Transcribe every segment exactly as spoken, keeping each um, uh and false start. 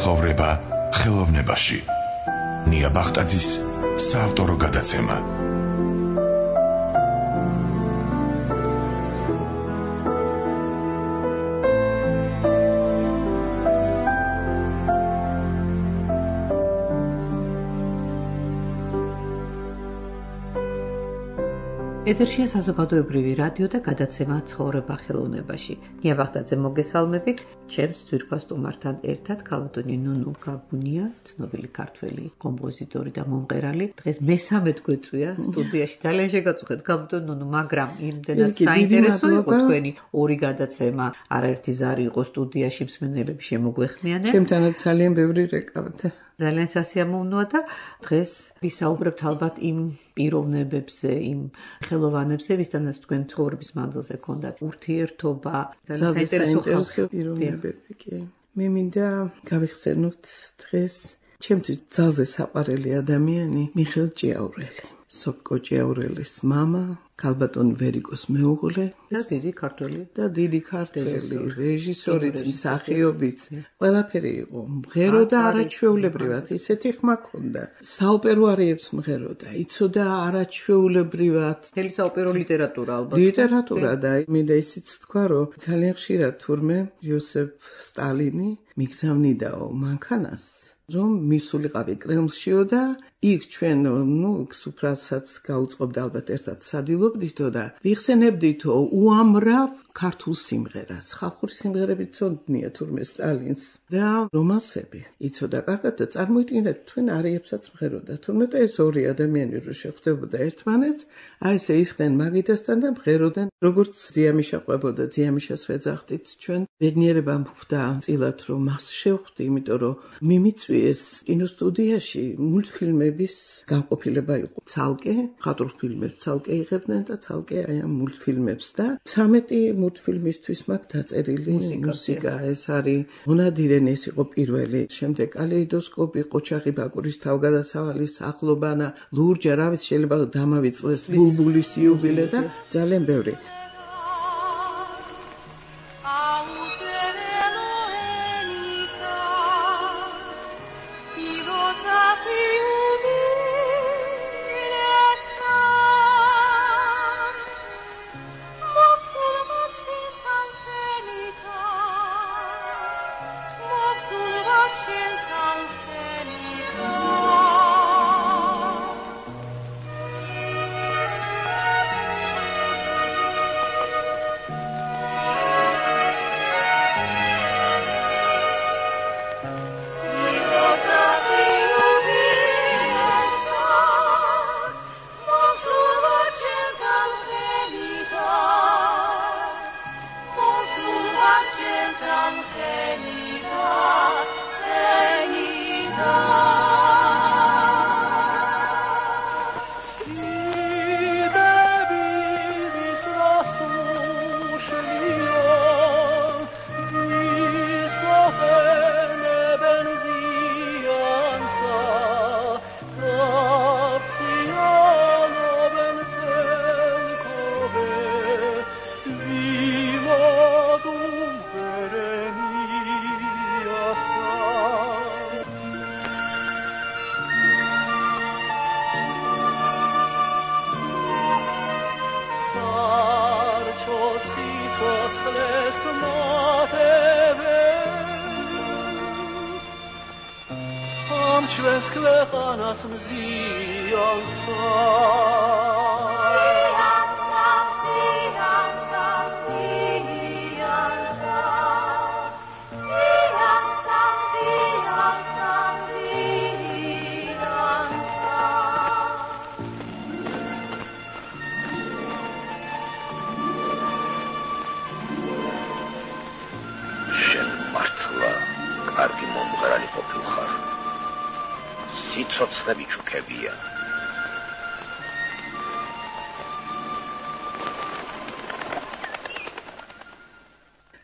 ცხოვრება ხელოვნებაში. ნია ბახტაძის საავტორო გადაცემა. ეთერშია საზოგადოებრივი რადიო და გადაცემა ცხოვრება ხელოვნებაში. ნია ბახტაძე მოგესალმებით. ჩემს ძვირფას სტუმართან ერთად ქალბატონი ნუნუ გაბუნია, ცნობილი ქართველი კომპოზიტორი და მომღერალი. დღეს მესამედ გვეწვია სტუდიაში. ძალიან შეგაწუხეთ ქალბატონი ნუნუ, მაგრამ იმდენად საინტერესო იყო თქვენი ორი გადაცემა. არაერთი ზარი იყო სტუდიაში, მსმენელები შემოგვეხმიანეთ. ჩემთანაც ძალიან ბევრი რეკავდა. ძალიან სასიამოვნოა და დღეს ვისაუბრებთ ალბათ იმ პიროვნებებზე, იმ ხელოვანებზე, ვისთანაც თქვენ ცხოვრების მანძილზე ჰქონდათ ურთიერთობა. ძალიან საინტერესო პიროვნებები კი. მე მინდა გავიხსენოთ დღეს ჩემთვის ძალზე საყვარელი ადამიანი მიხეილ ჭიაურელი. სოფკო ჭიაურელის მამა, ქალბატონ ვერიკოს მეუღლე და დიდი ქართველი და დიდი ქართველი რეჟისორიც, მსახიობიც, ყველაფერი იყო. მღერო და არაჩვეულებრივად ისეთი ხმა ჰქონდა. საოპერო არიებს მღეროდა, იცოდა არაჩვეულებრივად. მთელი საოპერო ლიტერატურა ალბათ. ლიტერატურა და მინდა ისიც თქვა, რომ ძალიან ხშირად თურმე იოსებ სტალინი მიგზავნიდაო მანქანას, რომ მისულიყავი კრემლშიო და იქ ჩვენ, ნუ სუფრასაც გაუწყობდა ალბათ ერთად სადილობდითო და ვიხსენებდითო უამრავ ქართულ სიმღერას. ხალხური სიმღერები ცოდნია თურმე სტალინს და რომანსები იცოდა კარგად და წარმოიდგინეთ თქვენ არიებსაც მღეროდა. თურმე და ეს ორი ადამიანი რო შეხვდებოდა ერთმანეთს, აი ესე ისხდნენ მაგიდასთან და მღეროდნენ. როგორც ძიამიშა ყვებოდა, ძიამიშას ვეძახდით ჩვენ. ბედნიერება მხვდა წილად რომ მას შევხვდი, იმიტომ რომ მიმიწვიეს კინოსტუდიაში მულტფილმების განყოფილება იყო. ცალკე მხატვრულ ფილმებს ცალკე იღებდნენ და ცალკე აი ამ მულტფილმებს და ცამეტი მულტფილმისთვის მაქვს დაწერილი მუსიკა. ეს არის მონადირენი, ეს იყო პირველი. შემდეგ კალეიდოსკოპი, ყოჩაღი ბაკურის თავგადასავალი, სახლობანა, ლურჯა, რა ვიცი, შეიძლება დამავიწყდეს ბულბულის იუბილე და ძალიან ბევრი. ჩვენს ქვეყანას მზიანსა კარგი მომღერალი ყოფილხარ. სიცოცხლე ჩუქებია.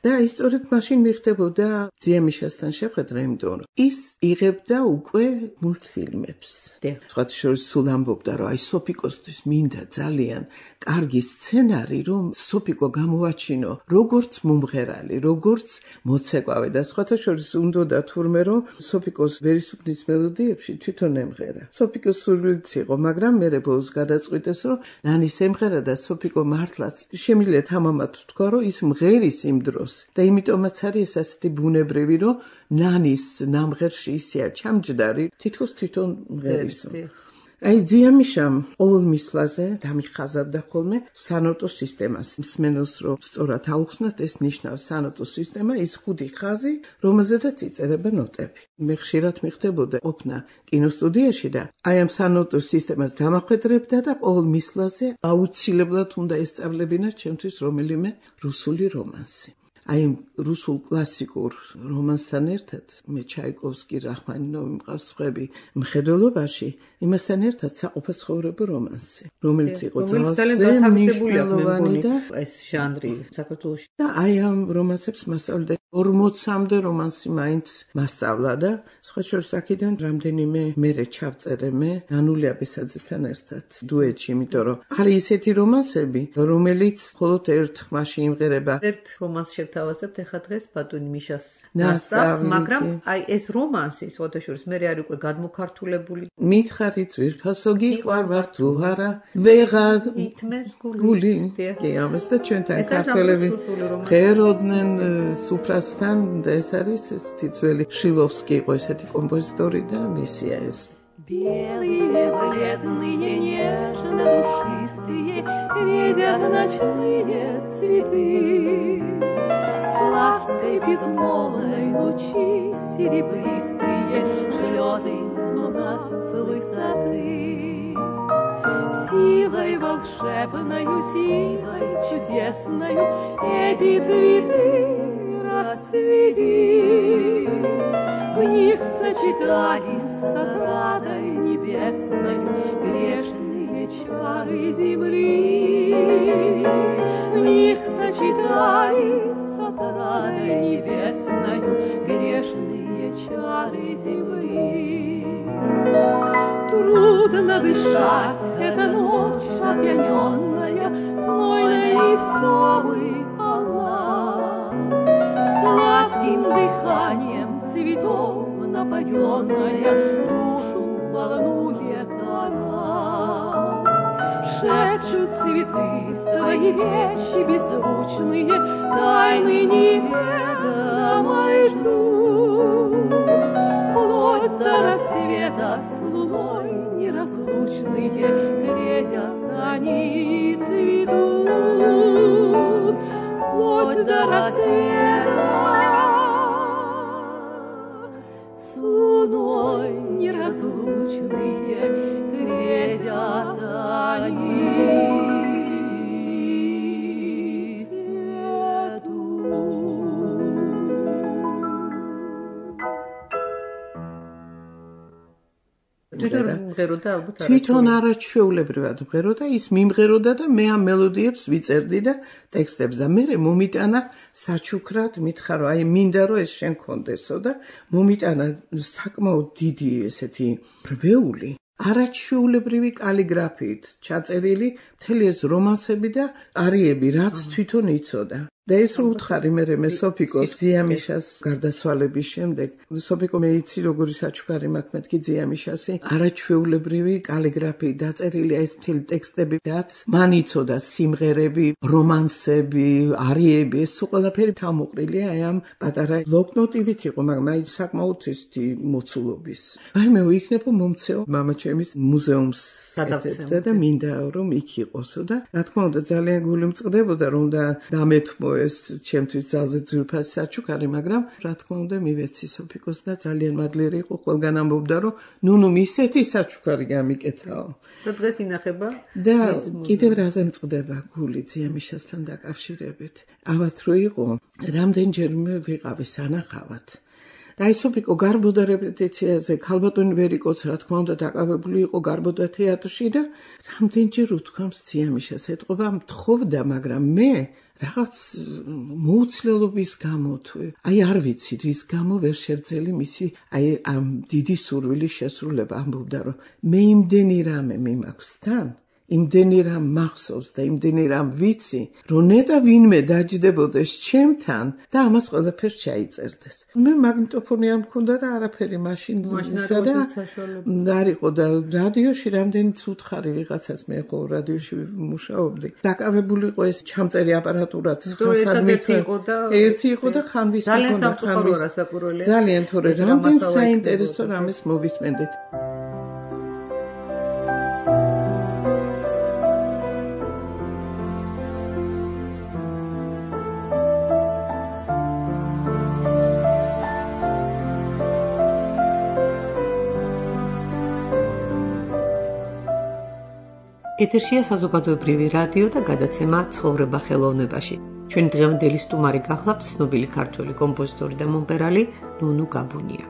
და ისტორიად მაშინ მიხდებოდა ძიემიშასთან შეხვედრა, იმიტომ რომ ის იღებდა უკვე მულტფილმებს. სხვათა შორის სულ ამბობდა, რომ აი სოფიკოსთვის მინდა ძალიან კარგი სცენარი, რომ სოფიკო გამოვაჩინო როგორც მომღერალი, როგორც მოცეკვავე და სხვათა შორის უნდა თურმე რომ სოფიკოს ვერისუფლის მელოდიებში თვითონ ემღერა. სოფიკოს სურვილიც იყო, მაგრამ მერე ბოლოს გადაწყვიტეს, რომ ნანის ემღერა და სოფიკო მართლაც შემიძლია თამამად თქვა, რომ ის მღერის იმ დროს და იმიტომაც არის ეს ასეთი ბუნებრივი, რომ ნანის ნამღერში ისეა ჩამჯდარი, თითქოს თვითონ მღერისო. აი ძიემიშამ ყოველ მისვლაზე დამიხაზავდა ხოლმე სანოტო სისტემას. მსმენელს რომ სწორად აუხსნათ, ეს ნიშნავს სანოტო სისტემა, ის ხუთი ხაზი, რომელზედაც იწერება ნოტები. მე ხშირად მიხდებოდა ყოფნა კინოსტუდიაში და აი ამ სანოტო სისტემას დამახვედრებდა და ყოველ მისვლაზე აუცილებლად უნდა ესწავლებინა ჩემთვის რომელიმე რუსული რომანსი. აი რუსულ კლასიკურ რომანსთან ერთად მე ჩაიკოვსკი, რაჰმანინოვი მყავს სხვები მხედველობაში, იმასთან ერთად საყოფაცხოვრებო რომანსი, რომელიც იყო ძალიან მნიშვნელოვანი და ეს ჟანრი საქართველოში. და აი ამ რომანსებს მასწავლდა ორმოცამდე რომანსი მაინც მასწავლა და სხვა შორის აქედან რამდენიმე მერე ჩავწერე მე ნანული აბესაძესთან ერთად დუეტში, იმიტომ რომ არის ისეთი რომანსები, რომელიც მხოლოდ ერთ ხმაში იმღერება. ერთ რომანს შევთავაზებთ ახლა დღეს ბატონი მიშას ნასწავლს, მაგრამ აი ეს რომანსი სხვათა შორის მე არის უკვე გადმოქართულებული. მითხარით ძვირფასო გიყვარ ვარ თუ არა, ვეღარ ითმეს გული. კი, ამას და ჩვენთან ქართველები ღეროდნენ სუფრას და ეს არის ესეთი ძველი შილოვსკი იყო ესეთი კომპოზიტორი და მისია ეს. Белые, бледные, нежно-душистые грезят ночные цветы. С лаской безмолвной лучи серебристые шлет им луна с высоты. Силой волшебною, силой чудесною эти цветы расцвели. В них сочетались с отрадой небесною грешные чары земли. В них сочетались с отрадой небесною грешные чары земли. Трудно дышать, эта ночь опьяненная, знойной истомы полна. Сладким дыханием цветов напоенная душу волнует она. Шепчут цветы свои речи беззвучные, тайны неведомой ждут. Вплоть до рассвета с луной неразлучные грезят они и цветут. Вплоть до рассвета с луной неразлучные грезят они и цветут. თვითონ არაჩვეულებრივად მღეროდა, ის მიმღეროდა და მე ამ მელოდიებს ვიწერდი და ტექსტებს და მე მომიტანა საჩუქრად, მითხრა რომ აი მინდა რომ ეს შენ გქონდესო და მომიტანა საკმაოდ დიდი ესეთი რვეული არაჩვეულებრივი კალიგრაფიით ჩაწერილი მთელი ეს რომანსები და არიები, რაც თვითონ იცოდა. და ეს რო უთხარი მე მე სოფიკოს ძიემიშას გარდაცვალების შემდეგ სოფიკო მე იცი როგორი საჩუქარი მაქვს მეთქი ძიემიშასი არაჩვეულებრივი კალიგრაფიით დაწერილი ეს მთელი ტექსტები რაც მან იცოდა სიმღერები რომანსები არიები ეს ყველაფერი თავმოყრილია აი ამ პატარა ბლოკნოტივით იყო მაგრამ აი საკმაოდ ისეთი მოცულობის აი მე ვიქნებო მომცეო მამაჩემის მუზეუმს ეთებდა და მინდა რომ იქ იყოსო და რა თქმა უნდა ძალიან გული მწყდებოდა რომ და დამეთმო ეს ჩემთვის ძალზე ძვირფასი საჩუქარი, მაგრამ რა თქმა უნდა მივეცი სოფიკოს და ძალიან მადლიერი იყო, ყველგან ამბობდა რომ ნუნუ მისეთი საჩუქარი გამიკეთაო. და დღეს ინახება და კიდევ რაზე მწყდება გული ძიემიშასთან დაკავშირებით. ავად რო იყო, რამდენჯერმე ვიყავი სანახავად. და აი სოფიკო გარბოდა რეპეტიციაზე, ქალბატონი ვერიკოც რა თქმა უნდა დაკავებული იყო გარბოდა თეატრში და რამდენჯერ უთქვამს ძიემიშას ეთყობა მთხოვდა, მაგრამ მე რაღაც მოუცლელობის გამო თუ აი არ ვიცით რის გამო ვერ შერძელი მისი აი ამ დიდი სურვილის შესრულება ამბობდა რომ მე იმდენი რამე მიმაქვს თან იმდენი რამ მახსოვს და იმდენი რამ ვიცი რომ ნეტა ვინმე დაჯდებოდეს ჩემთან და ამას ყველაფერს ჩაიწერდეს მე მაგნიტოფონი არ მქონდა და არაფერი მაშინ ისა და არ იყო და რადიოში რამდენიც უთხარი ვიღაცას მე ხო რადიოში მუშაობდი დაკავებული იყო ეს ჩამწერი აპარატურაც ხასად იყო და ერთი იყო და ხანვის ძალიან სამწუხაროა რასაკვირველია ძალიან თორე რამდენ საინტერესო რამეს მოვისმენდით ეთერშია საზოგადოებრივი რადიო და გადაცემა ცხოვრება ხელოვნებაში. ჩვენი დღევანდელი სტუმარი გახლავთ ცნობილი ქართველი კომპოზიტორი და მომღერალი ნუნუ გაბუნია.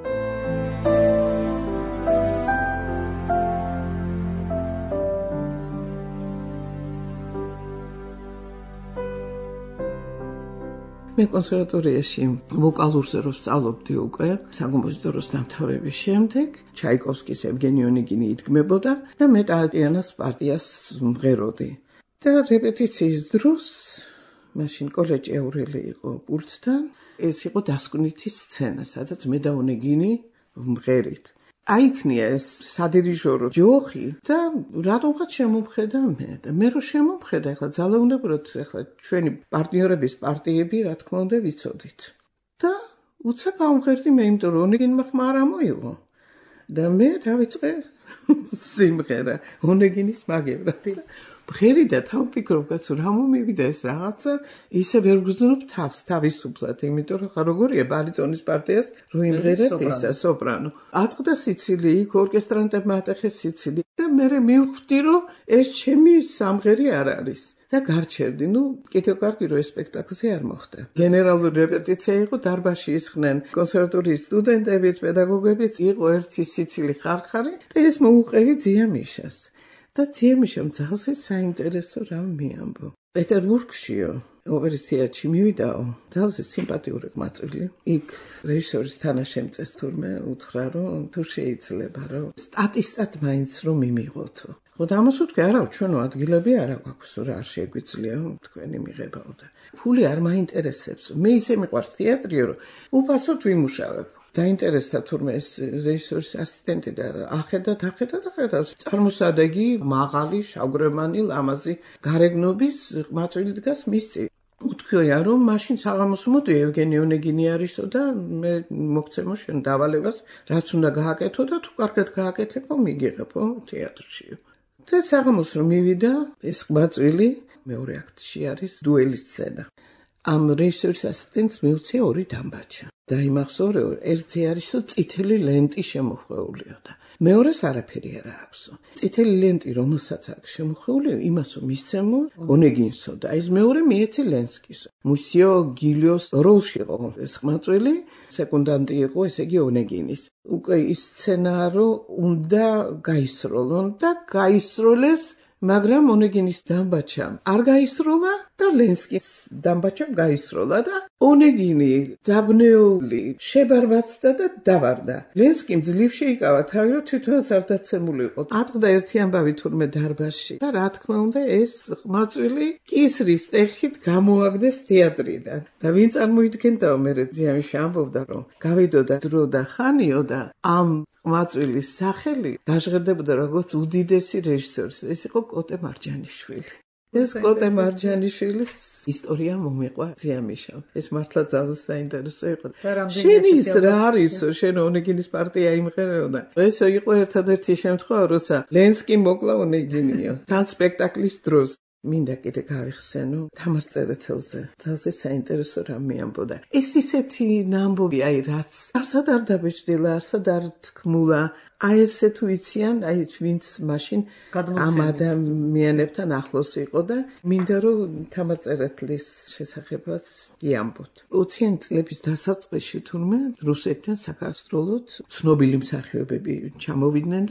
მე კონსერვატორიაში ვოკალურზე რო სწავლობდი უკვე საკომპოზიტოროს დამთავრების შემდეგ ჩაიკოვსკის ევგენი ონეგინი იდგმებოდა და მე ტატიანას პარტიას მღეროდი და რეპეტიციის დროს მაშინ კოლეჯი ევრელი იყო პულტთან ეს იყო დასკვნითი სცენა სადაც მე და ონეგინი მღერით აიქნია ეს სადირიჟორო ჯოხი და რატომღაც შემომხედა მე და მე რო შემომხედა ახლა ძალაუნებურად ახლა ჩვენი პარტნიორების პარტიები რა თქმა უნდა ვიცოდით და უცებ ამღერდი მე იმიტომ რომ ონეგინმა ხმა არ ამოიღო და მე დავიწყე სიმღერა ონეგინის მაგევრად მღერი და თავფიქრობ კაცო რა მომივიდა ეს რაღაცა ისე ვერ გრძნობ თავს თავისუფლად იმიტომ რომ ხა როგორია ბარიტონის პარტიას რო იმღერებ ისა სოპრანო ატყდა სიცილი იქ ორკესტრანტებმა ატეხეს სიცილი და მე მივხვდი რომ ეს ჩემი სამღერი არ არის და გავჩერდი ნუ კიდევ კარგი რომ ეს სპექტაკლზე არ მოხდა გენერალური რეპეტიცია იყო დარბაზში ისხდნენ კონსერვატორიის სტუდენტებიც პედაგოგებიც იყო ერთი სიცილი ხარხარი და ეს მოუყევი ძიამიშას და ძიამიშამ ძალზე საინტერესო რამ მიამბო პეტერბურგშიო ოპერის თეატრში მივიდაო ძალზე სიმპათიური ყმაწვილი იქ რეჟისორის თანაშემწეს თურმე უთხრა რომ თუ შეიძლება რომ სტატისტად მაინც რომ მიმიღოთო ხო და ამას უთქე არა ჩვენო ადგილები არა გვაქვს რა არ შეგვიძლია თქვენი მიღებაო და ფული არ მაინტერესებს მე ისე მიყვარს თეატრიო რომ უფასოდ ვიმუშავებ დაინტერესდა თურმე ეს რეჟისორის ასისტენტი და ახედა დახედა და ხედა წარმოსადეგი მაღალი შავგრემანი ლამაზი გარეგნობის ყმაწვილი დგას მის წინ უთქვია რომ მაშინ საღამოს მოდი ევგენი ონეგინი არისო და მე მოგცემო შენ დავალებას რაც უნდა გააკეთო და თუ კარგად გააკეთებო მიგიღებო თეატრში და საღამოს რომ მივიდა ეს ყმაწვილი მეორე აქტში არის დუელის სცენა ამ რეჟისორის ასისტენტს მიუწია ორი დამბაჭა და იმახსოვრე ერთი არისო წითელი ლენტი შემოხვეულიო და მეორეს არაფერი არ აქვსო წითელი ლენტი რომელსაც აქვს შემოხვეულიო იმასო მისცემო ონეგინსო და ეს მეორე მიეცი ლენსკისო მუსიო გილიოს როლში იყო ეს ყმაწვილი სეკუნდანტი იყო ესე იგი ონეგინის უკვე ის სცენარო უნდა გაისროლონ და გაისროლეს მაგრამ ონეგინის დამბაჭამ არ გაისროლა და ლენსკის დამბაჭამ გაისროლა და ონეგინი დაბნეული შებარბაცდა და დავარდა ლენსკიმ ძლივ შეიკავა თავი რომ თვითონაც არ დაცემულიყო ატყდა ერთი ამბავი თურმე დარბაზში და რა თქმა უნდა ეს ყმაწვილი კისრის ტეხით გამოაგდეს თეატრიდან და ვინ წარმოიდგენდაო მე ძიამიში ამბობდა რომ გავიდოდა დრო და ხანიო და ამ ყმაწვილის სახელი დაჟღერდებოდა როგორც უდიდესი რეჟისორის ეს იყო კოტე მარჯანიშვილი ეს კოტე მარჯანიშვილის ისტორია მომიყვა ძიამიშამ ეს მართლა ძალზე საინტერესო იყო შენ ის რა არისო შენ ონეგინის პარტია იმღერეო და ესო იყო ერთადერთი შემთხვევა როცა ლენსკი მოკლა ონეგინიო თან სპექტაკლის დროს მინდა კიდე გავიხსენო თამარ წერეთელზე ძალზე საინტერესო რამ მიამბოდა ეს ისეთი ნამბობი აი რაც არსად არ დაბეჭდილა არსად არ თქმულა აი ესე თუ იციან აი ვინც მაშინ ამ ადამიანებთან ახლოს იყო და მინდა რომ თამარ წერეთლის შესახებაც იამბოთ ოციანი წლების დასაწყისში თურმე რუსეთიდან საქართველოს ცნობილი მსახიობები ჩამოვიდნენ და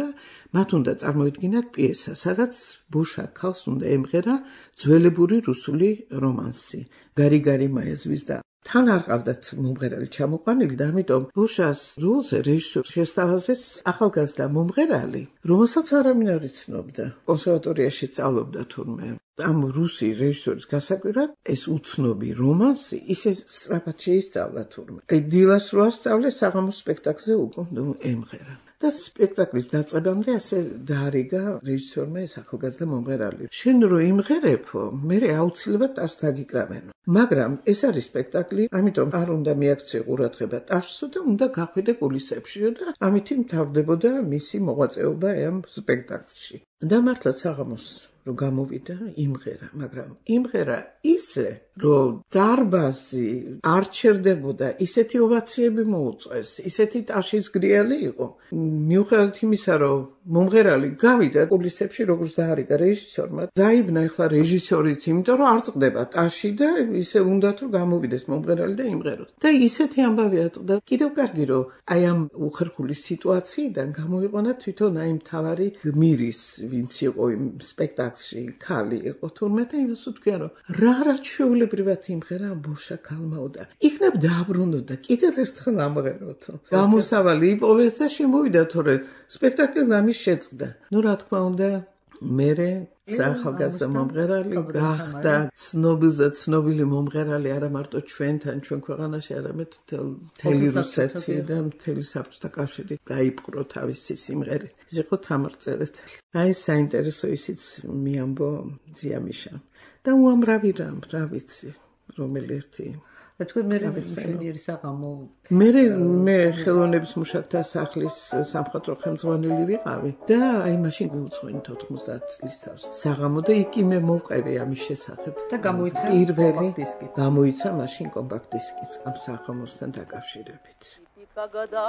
მათ უნდა წარმოედგინათ პიესა, სადაც ბუშა ქალს უნდა ემღერა ძველებური რუსული რომანსი, გარი-გარი მაიაზვის და თან არ ყავდათ მომღერალი ჩამოყვანილი და ამიტომ ბუშას როლზე რეჟისორ შესთავაზეს ახალგაზრდა მომღერალი, რომელსაც არავინ არ იცნობდა. კონსერვატორიაში სწავლობდა თურმე. ამ რუსი რეჟისორის გასაკვირად ეს უცნობი რომანსი ისე სწრაფად შეისწავლა თურმე. აი დილას რო ასწავლეს საღამოს სპექტაკლზე უკვე ემღერა. და სპექტაკლის დაწყებამდე ასე დაარიგა რეჟისორმა ეს ახალგაზრდა მომღერალი. შენ რო იმღერებო, მე აუცილებლად ტაშს დაგიკრავენო. მაგრამ ეს არის სპექტაკლი, ამიტომ არ უნდა მიაქცე ყურადღება ტაშსო და უნდა გახვიდე კულისებშიო და ამითი მთავრდებოდა მისი მოღვაწეობა ამ სპექტაკლში. და მართლა საღამოს რომ გამოვიდა, იმღერა, მაგრამ იმღერა ისე, რომ დარბაზი არ ჩერდებოდა, ისეთი ოვაციები მოუწეს, ისეთი ტაშის გრიალი იყო. მიუხედავად იმისა, რომ მომღერალი გავიდა კულისებში, როგორც დაარიგა რეჟისორმა, დაიბნა ახლა რეჟისორიც, იმიტომ რომ არ წყდება ტაში და ისე უნდათ რომ გამოვიდეს მომღერალი და იმღეროს. და ისეთი ამბავი ატყდა, კიდევ კარგი რომ აი ამ უხერხული სიტუაციიდან გამოიყონა თვითონ აი მთავარი გმირის, ვინც იყო იმ სპექტაკლში, ქალი იყო თურმე და იმას ვთქვია, რომ რა რა ჩვეულებრივად იმღერა ბუშა ქალმაო და იქნებ დააბრუნდა კიდევ ერთხელ ამღეროთო. გამოსავალი იპოვეს და შემოვიდა თორე სპექტაკლი ამის შეწყდა. ნუ რა თქმა უნდა, მერე ახალგაზრდა მომღერალი გახდა ცნობილზე ცნობილი მომღერალი არა მარტო ჩვენთან, ჩვენ ქვეყანაში, არამედ მთელი რუსეთი და მთელი საბჭოთა კავშირი დაიპყრო თავისი სიმღერით. ის იყო თამარ წერეთელი. აი საინტერესო ისიც მიამბო ძიამიშა. და უამრავი რამ, რა ვიცი, რომელი ერთი და თქვენ მე მშვენიერი საღამო მე მე ხელოვნების მუშაკთა სახლის სამხატვრო ხელმძღვანელი ვიყავი და აი მაშინ მივუძღვინეთ ოთხმოცდაათ წლის თავს საღამო და იქ მე მოვყევი ამის შესახებ და გამოიცა პირველი დისკი გამოიცა машин компакт дискიც ამ საღამოსთან დაკავშირებით. Когда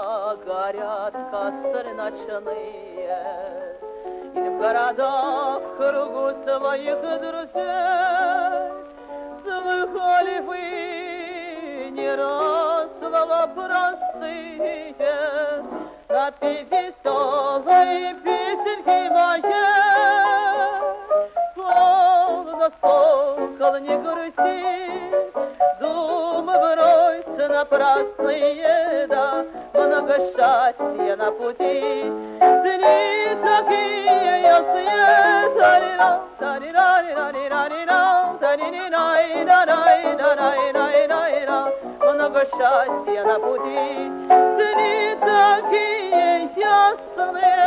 горят костры ночные, и в городах кругу своих друзей, слыхали вы не раз слова простые, напевь веселые песенки мои, словно сокол не грусти, думы брось напрасные, да много счастья на пути. Дни такие ясные, тарира, тарира, тарира, тарира, тарира, много счастья на пути. Дни такие ясные.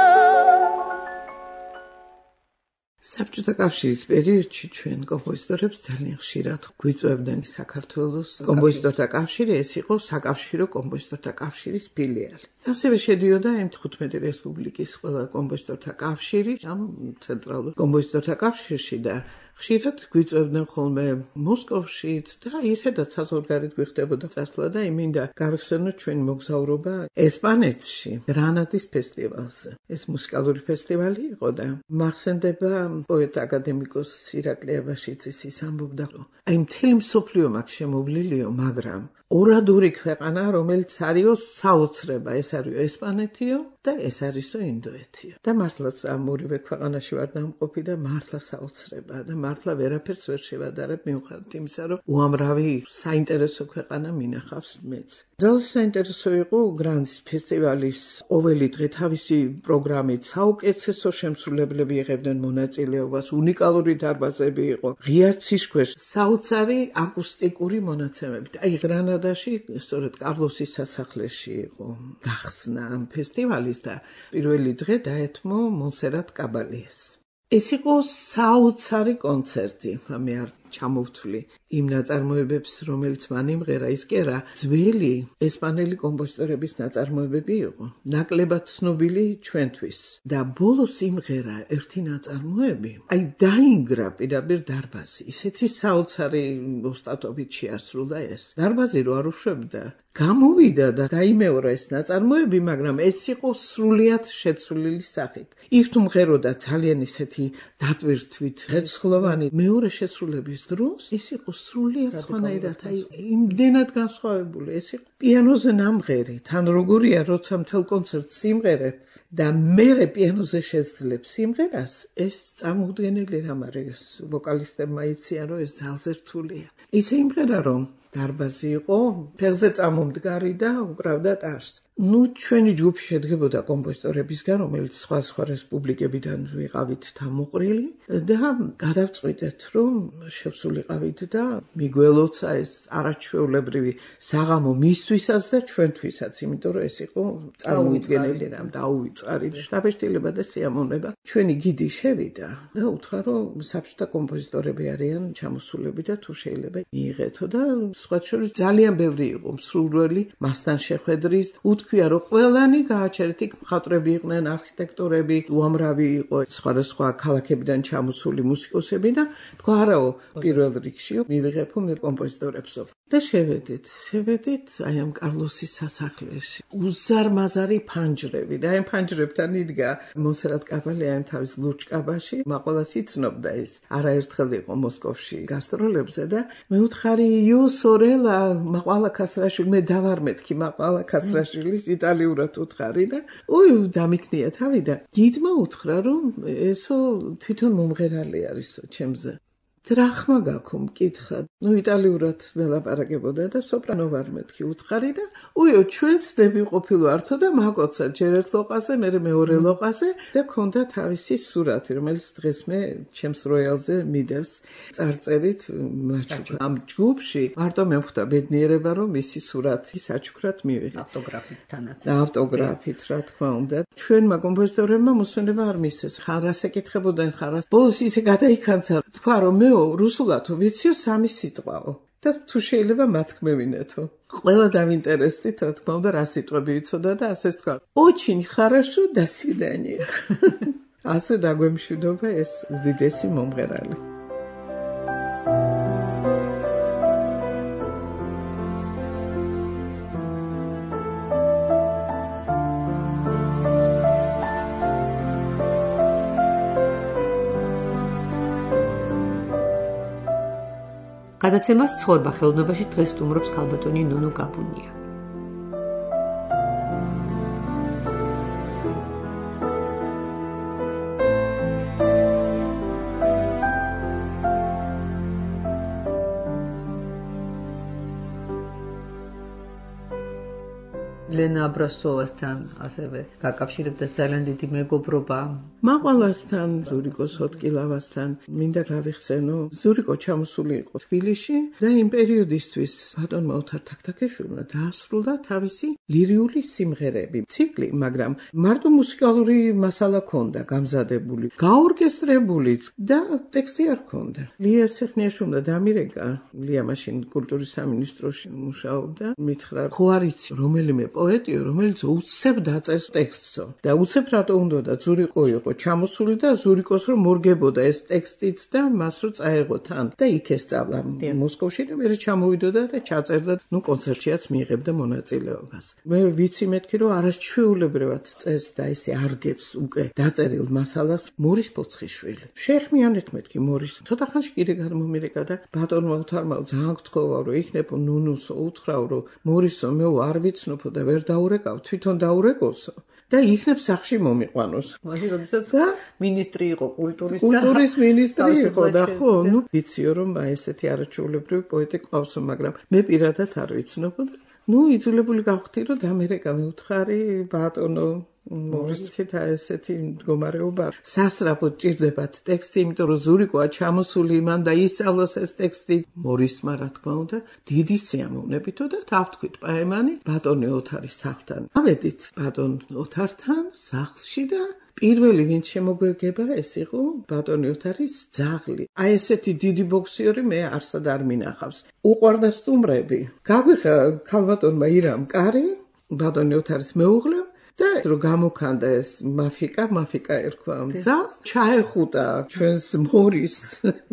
საბჭოთა კავშირის პერიოდში ჩვენ კომპოზიტორებს ძალიან ხშირად გვიწევდნენ საქართველოს კომპოზიტორთა კავშირი, ეს იყო საკავშირო კომპოზიტორთა კავშირის ფილიალი. ასევე შედიოდა ემთხუთმეტი რესპუბლიკის ყველა კომპოზიტორთა კავშირი ამ ცენტრალურ კომპოზიტორთა კავშირში და ხშირად გვიწევდნენ ხოლმე მოსკოვშიც და ისედაც საზღვარგარეთ გვიხდებოდა წასვლა და იმინდა გავიხსენოთ ჩვენი მოგზაურობა ესპანეთში, გრანადის ფესტივალზე. ეს მუსიკალური ფესტივალი იყო და მახსენდება პოეტ აკადემიკოს ირაკლი აბაშიძის ის ამბობდა, რომ აი მთელი მსოფლიო მაგ შემოვლილიო, მაგრამ ორადური ქვეყანა, რომელიც არისო საოცრება, ეს არისო ესპანეთიო და ეს არისო ინდოეთიო. და მართლაც ამ ორივე ქვეყანაში ვარ დამყოფი და მართლა საოცრება და მართლა ვერაფერს ვერ შევადარებ მიუხედავად იმისა, რომ უამრავი საინტერესო ქვეყანა მინახავს მეც. ძალიან საინტერესო იყო გრანდის ფესტივალის ყოველი დღე თავისი პროგრამით საუკეთესო შემსრულებლები იღებდნენ მონაწილეობას, უნიკალური დარბაზები იყო, ღია ციშქვეშ, საოცარი აკუსტიკური მონაცემებით. აი გრანადაში, სწორედ კარლოსის სასახლეში იყო გახსნა ამ ფესტივალის და პირველი დღე დაეთმო მონსერატ კაბალიეს. ეს იყო საოცარი კონცერტი, მე არ ჩამოვთვლი იმ ნაწარმოებებს, რომელიც მან იმღერა, ის კი არა, ძველი ესპანელი კომპოზიტორების ნაწარმოებები იყო, ნაკლებად ცნობილი ჩვენთვის. და ბოლოს იმღერა ერთი ნაწარმოები, აი დაინგრა პირდაპირ დარბაზი, ისეთი საოცარი ოსტატობით შეასრულა ეს. დარბაზი რო არ უშვებდა, გამოვიდა და დაიმეორა ეს ნაწარმოები, მაგრამ ეს იყო სრულიად შეცვლილი სახით. იქ თუ მღეროდა ძალიან ისეთი დატვირთვით, რეცხოვანი მეორე შესრულების დროს ის იყო სრულიად სხვანაირად, აი იმდენად განსხვავებული. ეს იყო პიანოზე ნამღერი, თან როგორია, როცა მთელ კონცერტს სიმღერებ და მერე პიანოზე შეძლებ სიმღერას, ეს წარმოუდგენელი რამ არის. ვოკალისტებმა იციან, რომ ეს ძალზე რთულია. ისე იმღერა, რომ დარბაზი იყო, ფეხზე წამომდგარი და უკრავდა ტარს. ნუ ჩვენი ჯგუფი შედგებოდა კომპოზიტორებისგან, რომელიც სხვა სხვა რესპუბლიკებიდან ვიყავით თავმოყრილი და გადავწყვიტეთ, რომ შევსულიყავით და მიგველოცა ეს არაჩვეულებრივი საღამო მისთვისაც და ჩვენთვისაც, იმიტომ რომ ეს იყო წარმოუდგენელი რამ, დაუვიწყარი შტაბ-შტილება და სიამოვნება. ჩვენი გიდი შევიდა და უთხრა, რომ საბჭოთა კომპოზიტორები არიან ჩამოსულები და თუ შეიძლება მიიღეთო და სხვა შორის ძალიან ბევრი იყო მსურველი მასთან შეხვედრის. თქვია რომ ყველანი გააჩერეთ, იქ მხატვრები იყვნენ, არქიტექტორები, უამრავი იყო სხვადასხვა ქალაქებიდან ჩამოსული მუსიკოსები და თქვა არაო, პირველ რიგში მივიღებო მე კომპოზიტორებსო. და შევედით, შევედით აი ამ კარლოსის სასახლეში. უზარმაზარი ფანჯრები და აი ამ ფანჯრებთან იდგა მონსერატ კაბალე აი თავის ლურჯკაბაში, მაყვალას იცნობდა ეს. არაერთხელ იყო მოსკოვში გასტროლებზე და მე უთხარი იო სორელა მაყვალა ქასრაშვილი, მე დავარმეთქი მაყვალა ქასრაშვილის იტალიურად უთხარი და ой დამიქნია თავი და გიდმა უთხრა რომ ესო თვითონ მომღერალი არისო ჩემზე. დრახმა გაქვს მკითხა. ნუ იტალიურად ველაპარაკებოდა და სოპრანო ვარ მეთქი უთხარი და უიო ჩვენ ცდები ყოფილო ართო და მაგოცა ჯერ ერთ ლოყაზე, მე მეორე ლოყაზე და ქონდა თავისი სურათი, რომელიც დღეს მე ჩემს როიალზე მიდევს წარწერით მაჩუკა. ამ ჯგუფში მარტო მე ხვდა ბედნიერება, რომ მისი სურათი საჩუქრად მივიღე. ავტოგრაფითანაც. ავტოგრაფით, რა თქმა უნდა. ჩვენმა კომპოზიტორებმა მოსვენება არ მისცეს. ხარას ეკითხებოდნენ ხარას. ბოლოს ისე გადაიქანცა, თქვა რომ მე რუსულათო ვიციო სამი სიტყვაო და თუ შეიძლება მათქმევინეთო. ყველა დავინტერესდით, რა თქმა უნდა, რა სიტყვები იცოდა და ასე თქვა. Очень хорошо, до свидания. ასე დაგვემშვიდობა ეს უდიდესი მომღერალი. გადაცემას ცხოვრება ხელოვნებაში დღეს სტუმრობს ქალბატონი ნუნუ გაბუნია. ლენა აბრასოვასთან ასევე გაკავშირებდა ძალიან დიდი მეგობრობა. მაყვალასთან, ზურიკო სოტკილავასთან მინდა გავიხსენო, ზურიკო ჩამოსული იყო თბილისში და იმ პერიოდისთვის ბატონმა ოთარ თაქთაქიშვილმა დაასრულა თავისი ლირიული სიმღერები ციკლი, მაგრამ მარტო მუსიკალური მასალა ქონდა გამზადებული, გაორკესტრებულიც და ტექსტი არ ქონდა. ლია სეხნიაშვილმა დამირეკა, ლია მაშინ კულტურის სამინისტროში მუშაობდა, მითხრა, ხო არ იცი რომელიმე პოეტიო, რომელიც უცებ დაწერს ტექსტსო და უცებ რატო უნდა და ზურიკო იყო ჩამოსული და ზურიკოს რომ მორგებოდა ეს ტექსტიც და მას რო წაეღო თან და იქ ესწავლა მოსკოვში და მე ჩამოვიდოდა და ჩაწერდა, ნუ კონცერტშიაც მიიღებდა მონაწილეობას. მე ვიცი მეთქი რომ არაჩვეულებრივად წერს და ესე არგებს უკვე დაწერილ მასალას მორის პოცხიშვილი. შეეხმიანეთ მეთქი მორის. ცოტა ხანში კიდე გამომირეკა და ბატონმა უთარმა ძალიან გთხოვა რომ იქნებო ნუნუსო უთხრაო რომ მორისო მე არ ვიცნობო და ვერ დაურეკავ, თვითონ დაურეკოსო. და იქნებ სახში მომიყვანოს. მაშინ როდესაც მინისტრი იყო კულტურის და კულტურის მინისტრი იყო და ხო, ნუ ვიციო რომ აი ესეთი არაჩვეულებრივი პოეტი ყავსო, მაგრამ მე პირადად არ ვიცნობ და ნუ იძულებული გავხდი რომ დამერეკა მეუთხარი ბატონო მორისით ესეთი მდგომარეობა. სასწრაფოდ ჭირდებათ ტექსტი, იმიტომ რომ ზურიკოა ჩამოსული მან და ისწავლოს ეს ტექსტი. მორისმა რა თქმა უნდა დიდი სიამოვნებითო და თავთქვით პაემანი ბატონი ოთარის სახლთან. ავედით ბატონ ოთართან სახლში და პირველი ვინც შემოგვეგება ეს იყო ბატონი ოთარის ძაღლი. აი ესეთი დიდი ბოქსიორი მე არსად არ მინახავს. უყვარდა სტუმრები. გაგვიხა ქალბატონმა ირამ კარი, ბატონი ოთარის მეუღლე და რომ გამოქანდა ეს მაფიკა, მაფიკა ერქვა ამ ძაღლს, ჩაეხუტა ჩვენს მორის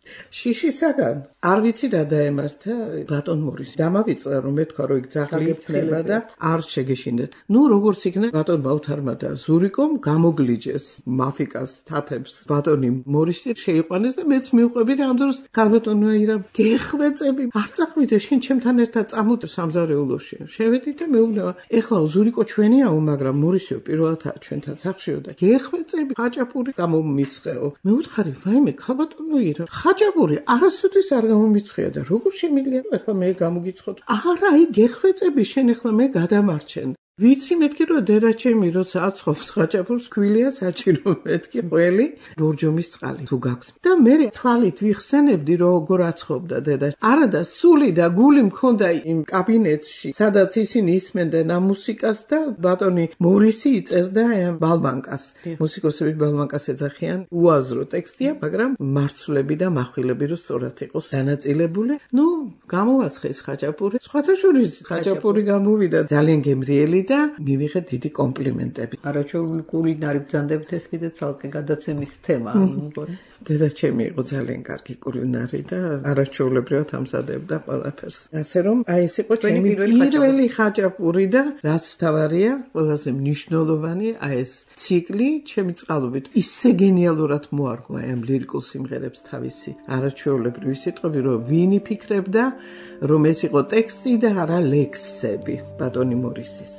შიშისაგან არ ვიცი რა დაემართა ბატონ მორისი. დამავიწყდა რომ მეთქვა რომ იქ ძაღლი იქნება და არ შეგეშინდეთ. ნუ როგორც იქნა ბატონ ბავთარმა და ზურიკომ გამოგლიჯეს მაფიკას თათებს ბატონი მორისი შეიყვანეს და მეც მივყვები და ამ დროს ქალბატონო აირა გეხვეწები არ წახვიდე შენ ჩემთან ერთად წამოდე სამზარეულოში. შევედი და მეუბნება ეხლა ზურიკო ჩვენიაო მაგრამ მორისიო პირველადაა ჩვენთან სახშიო და გეხვეწები ხაჭაპური გამომიცხეო. მე ვუთხარი ვაიმე ქალბატონო აირა ხაჭაპური არასოდეს არ გამომიცხეა და როგორ შემიძლია რომ ეხლა მე გამოგიცხოთ. არა აი გეხვეწები შენ ეხლა მე გადამარჩენ. ვიცი მეთქი რომ დედაჩემი როცა აცხობს ხაჭაპურს ქვილია საჭირო მეთქი ყველი ბორჯომის წყალი თუ გაქვს და მე თვალით ვიხსენებდი როგორ აცხობდა დედა. არა და სული და გული მქონდა იმ კაბინეტში სადაც ისინი ისმენდნენ ამ მუსიკას და ბატონი მორისი იწერდა ამ ბალბანკას. მუსიკოსები ბალბანკას ეძახიან უაზრო ტექსტია მაგრამ მარცვლები და מחვილები რომ სწორად იყოს განაწილებული. ნუ გამოვაცხეს ხაჭაპური. სხვათა შორის ხაჭაპური გამოვიდა ძალიან გემრიელი და მივიღეთ დიდი კომპლიმენტები. არაჩვეულებრივი კულინარი ბრძანდებით ეს კიდე ცალკე გადაცემის თემა. დედაჩემი იყო ძალიან კარგი კულინარი და არაჩვეულებრივად ამზადებდა ყველაფერს. ასე რომ აი ეს იყო ჩემი პირველი ხაჭაპური და რაც თავარია, ყველაზე მნიშვნელოვანი აი ეს ციკლი ჩემი წყალობით ისე გენიალურად მოარგო აი ამ ლირიკულ სიმღერებს თავისი არაჩვეულებრივი სიტყვები რომ ვინ იფიქრებდა რომ ეს იყო ტექსტი და არა ლექსები ბატონი მორისის.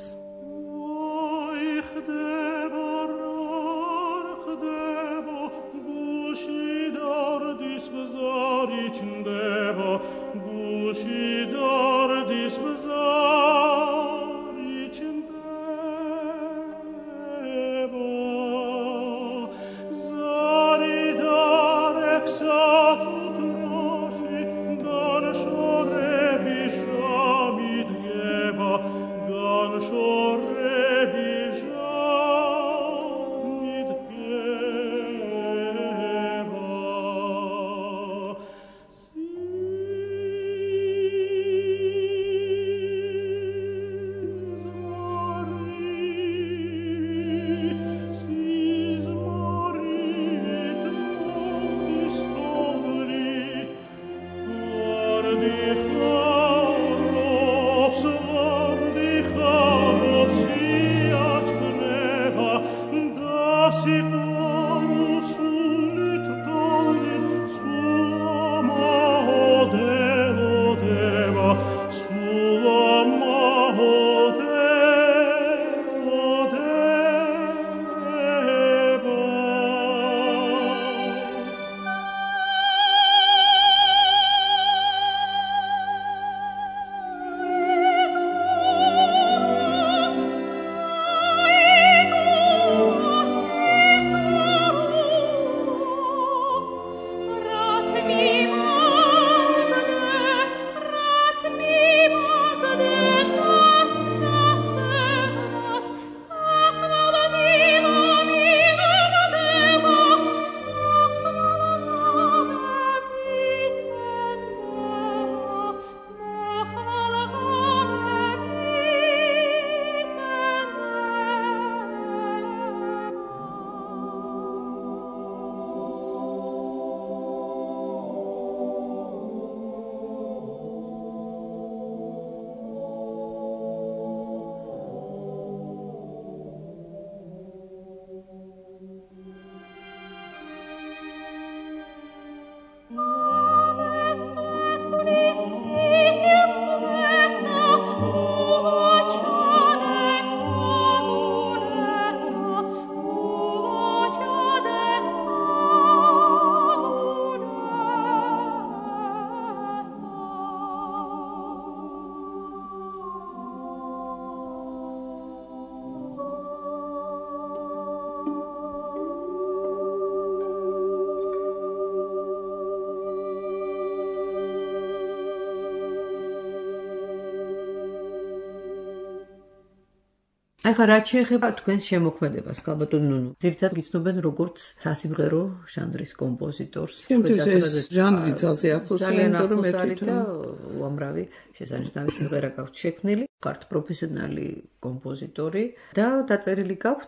ახლა რაც შეეხება თქვენს შემოქმედებას, ქალბატონ ნუნუ, ძირითადად გიცნობენ როგორც სასიმღერო ჟანრის კომპოზიტორს. ჩემთვის ეს ჟანრი ძალზე ახლოს იმიტომ მე თვითონ უამრავი შესანიშნავი სიმღერა გაქვთ შექმნილი, ხართ პროფესიონალი კომპოზიტორი და დაწერილი გაქვთ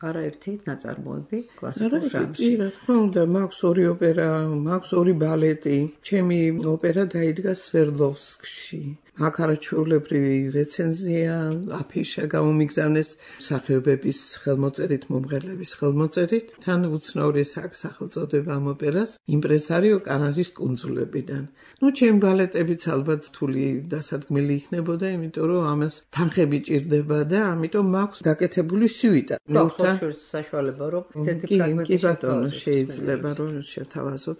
არაერთი ნაწარმოები კლასიკურ ჟანრში. რა თქმა უნდა, მაქვს ორი ოპერა, მაქვს ორი ბალეტი. ჩემი ოპერა დაიდგა სვერდლოვსკში. აქ არაჩვეულებრივი რეცენზია, აფიშა გამომიგზავნეს მსახიობების ხელმოწერით, მომღერლების ხელმოწერით. თან უცნაური აქ სახელწოდება ამ ოპერას იმპრესარიო კანარის კუნძულებიდან. ნუ ჩემი ბალეტებიც ალბათ რთული დასადგმელი იქნებოდა, იმიტომ რომ ამას თანხები ჭირდება და ამიტომ მაქვს გაკეთებული სიუიტა. მეუთან საშუალება რომ ერთ-ერთი ფრაგმენტი კი ბატონო, შეიძლება რომ შევთავაზოთ.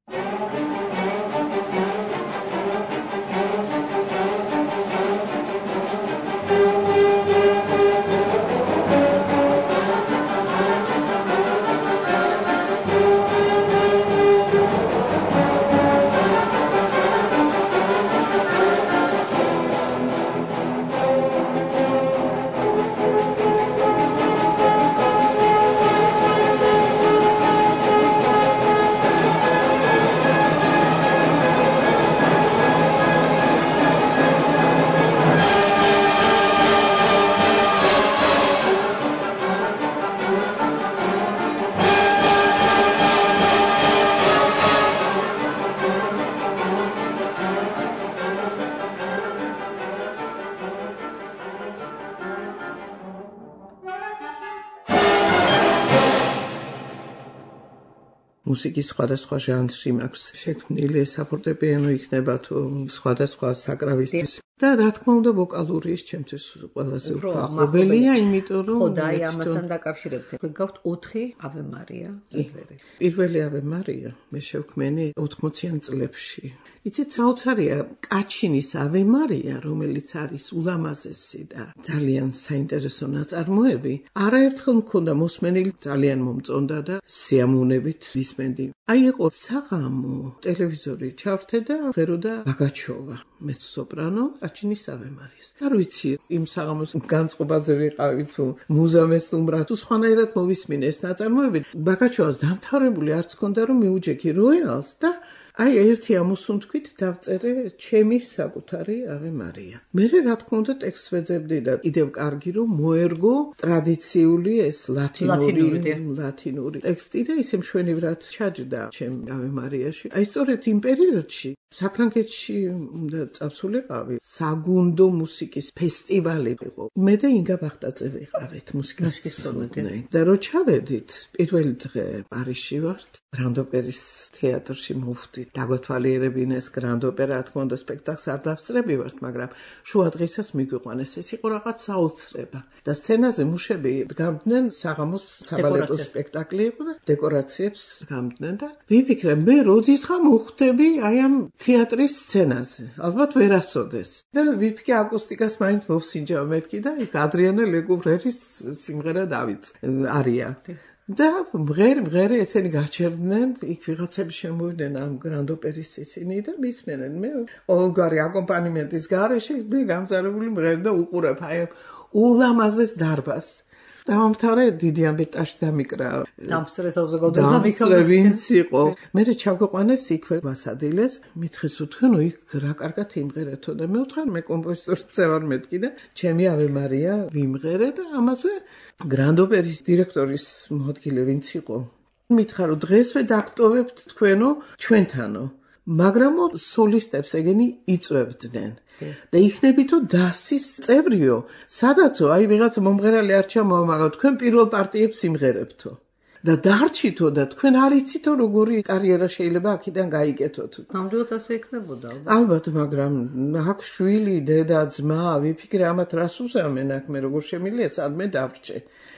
მუსიკის სხვადასხვა ჟანრში მაქვს შექმნილი, საფორტეპიანო იქნება თუ სხვადასხვა საკრავისთვის. და რა თქმა უნდა, ვოკალური ის ჩემთვის ყველაზე უფრო ახლობელია, იმიტომ რომ ხო და აი ამასთან დაკავშირებით გვაქვს ოთხი ave maria. პირველი ave maria მე შევქმენი ოთხმოციან წლებში. იცით, საოცარია კაჩინის ave maria, რომელიც არის ულამაზესი და ძალიან საინტერესო ნაწარმოები, არაერთხელ მქონდა მოსმენილი, ძალიან მომწონდა და სიამოვნებით ვისმენდი. აი იყო საღამო, ტელევიზორი ჩავრთე და ღეროდა ბაგაჩოვა, მეცო-სოპრანო, კაჩინის ave maria-ს. არ ვიცი, იმ საღამოს განწყობაზე ვიყავი თუ მუზამ ესტუმრა თუ სხვანაირად მოვისმინე ეს ნაწარმოები. ბაგაჩოვას დამთავრებული არც მქონდა რომ მიუჯექი როიალს და აი ერთი ამოსუნთქვით დავწერე ჩემი საკუთარი ave maria. მე რა თქმა უნდა ტექსტს ვეძებდი და კიდევ კარგი რომ მოერგო ტრადიციული ეს ლათინური ლათინური ტექსტი და ისე მშვენივრად ჩაჯდა ჩემ ave maria-ში. აი სწორედ იმ პერიოდში საფრანგეთში უნდა წავსულიყავი საგუნდო მუსიკის ფესტივალი იყო. მე და ინგა ბახტაძე ვიყავით მუსიკის სტუდენტი. და რო ჩავედით პირველი დღე პარიზში ვართ, გრანდ ოპერის თეატრში მოვხვდით. დაგვეთვალიერებინეს ეს გრანდ ოპერა, რა თქმა უნდა სპექტაკლს არ დავსწრებივართ, მაგრამ შუა დღესაც მიგვიყვანეს. ეს იყო რაღაც საოცრება. და სცენაზე მუშები დგამდნენ საღამოს საბალეტო სპექტაკლი იყო და დეკორაციებს დგამდნენ და ვიფიქრე მე როდისღა მოხვდები აი ამ თეატრის სცენაზე. ალბათ ვერასოდეს. და ვიფიქრე აკუსტიკას მაინც მოვსინჯავ მეთქი და იქ ადრიანა ლეგუვრერის სიმღერა დავიც არია. და მღერ მღერე ესენი გაჩერდნენ, იქ ვიღაცები შემოვიდნენ ამ გრანდ ოპერის ისინი და მისმენენ. მე ყოველგვარი აკომპანიმენტის გარეშე მე გამზარებული მღერ და უყურებ აი ულამაზეს დარბას. დავამთავრე დიდი ამბიტაში დამიკრა. დამსწრე საზოგადოება დამსწრე ვინც იყო. მე ჩავგვეყვანეს იქვე ვასადილეს, მითხეს უთქნო იქ რა კარგად იმღერეთო და მე ვთხარ მე კომპოზიტორს წევარ მეთქი და ჩემი ave maria ვიმღერე და ამაზე გრანდ ოპერის დირექტორის მოადგილე ვინც იყო. მითხარ რომ დღესვე დაგტოვებთ თქვენო ჩვენთანო. მაგრამ სოლისტებს ეგენი იწვევდნენ. და იქნებითო დასის წევრიო, სადაცო აი ვიღაც მომღერალი არ ჩამოვა, მაგრამ თქვენ პირველ პარტიებს იმღერებთო. და დარჩითო და თქვენ არ იცითო როგორი კარიერა შეიძლება აქედან გაიგეთოთ. ნამდვილად ასე იქნებოდა. ალბათ, მაგრამ აქ შვილი, დედა, ძმა, ვიფიქრე ამათ რას უსამენ აქ მე როგორ შემიძლია სადმე დავრჩე.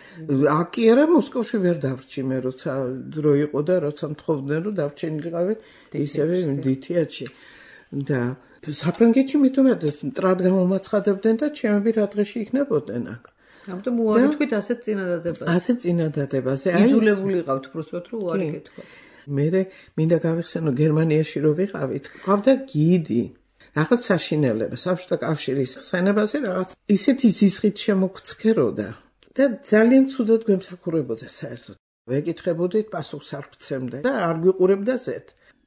აქ კი არა მოსკოვში ვერ დავრჩი მე როცა დრო იყო და როცა მთხოვდნენ რომ დავრჩენილიყავი ისევე დითიათში. და საფრანგეთში მithumet მტრად გამომაცხადებდნენ და ჩემები რა დღეში იქნებოდნენ აქ. ამიტომ უარი თქვით ასეთ წინადადებაზე. ასეთ წინადადებაზე. იძულებული იყავთ უბრალოდ რომ უარი გეთქვათ. მე მე გავიხსენო გერმანიაში რო ვიყავით, ყავდა გიდი. რაღაც საშინელება, საბჭოთა კავშირის ხსენებაზე რაღაც ისეთი ზისხით შემოგცქეროდა და ძალიან ცუდად გვემსახურებოდა საერთოდ. ვეკითხებოდით, პასუხს არ ვცემდა და არ გვიყურებდა ზეთ.